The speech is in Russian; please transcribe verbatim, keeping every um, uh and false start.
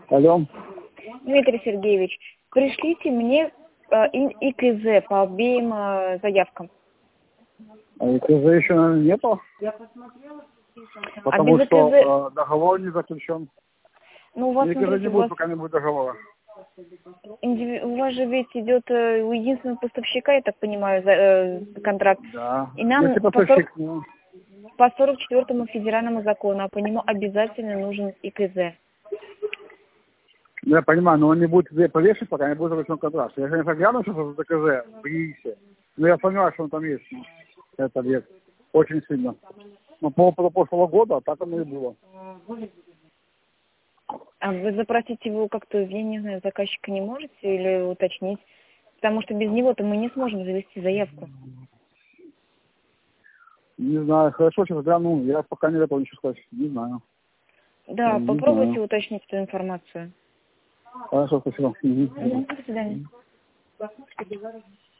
Алло. Дмитрий Сергеевич, пришлите мне э, И К З по обеим э, заявкам. А И К З еще, наверное, нету? А Потому без что И К З, э, договор не заключен. ну у вас, И К З смотрите, не у будет, вас, пока не будет договора. индиви- у вас же ведь идет э, у единственного поставщика, я так понимаю, за, э, контракт. Да. И нам Если по, сорок, поставщик, ну, по сорок четвёртому федеральному закону, а по нему обязательно нужен И К З. я понимаю, но он не будет И К З повешать, пока не будет заключен контракт. Я, конечно, гляну, что это за И К З в РИИСе, но я сомневаюсь, что он там есть. Ну, этот объект. Очень сильно. Но по опыту прошлого года так оно и было. А вы запросить его как-то, я не знаю, заказчика не можете или уточнить? Потому что без него-то мы не сможем завести заявку. Не знаю, хорошо, сейчас гляну, я пока не готов ничего сказать. Не знаю. Да, Не попробуйте знаю. уточнить эту информацию. Хорошо, спасибо. Мгм. Мгм, до свидания.